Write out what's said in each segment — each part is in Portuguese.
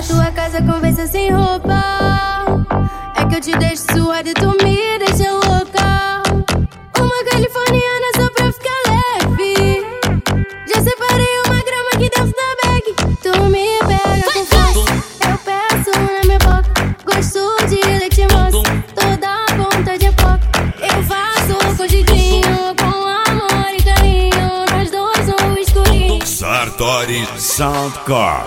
tua casa, conversa sem roupa. É que eu te deixo suada e tu me deixa louca. Uma californiana só pra ficar leve. Já separei uma grama aqui dentro da bag. Tu me pega com força, eu peço na minha boca. Gosto de leite moça, toda a ponta de foca. Eu faço cogidinho com amor e carinho. Nós dois no escurinho. Sartori Soundcore.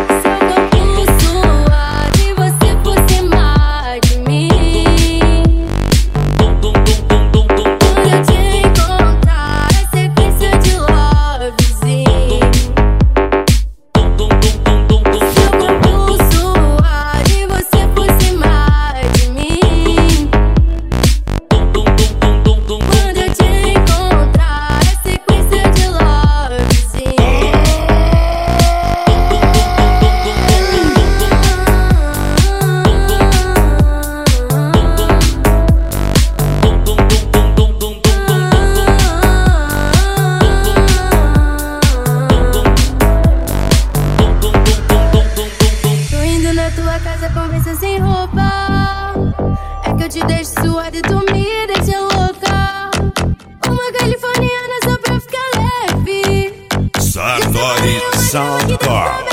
Conversa sem roupa. É que eu te deixo suada e tu me deixa louca. Uma californiana só pra ficar leve. Sartori Soundcore.